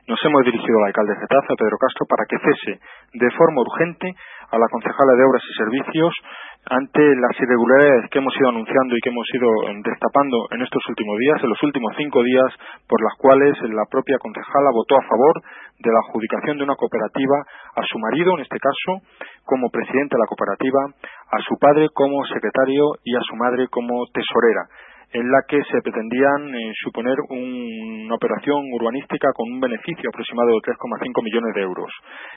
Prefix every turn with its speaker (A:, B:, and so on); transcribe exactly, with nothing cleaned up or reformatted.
A: Nos hemos dirigido al alcalde de Getafe, Pedro Castro, para que cese de forma urgente a la concejala de Obras y Servicios ante las irregularidades que hemos ido anunciando y que hemos ido destapando en estos últimos días, en los últimos cinco días, por las cuales la propia concejala votó a favor de la adjudicación de una cooperativa a su marido, en este caso, como presidente de la cooperativa, a su padre como secretario y a su madre como tesorera, en la que se pretendían eh, suponer un, una operación urbanística con un beneficio aproximado de tres coma cinco millones de euros.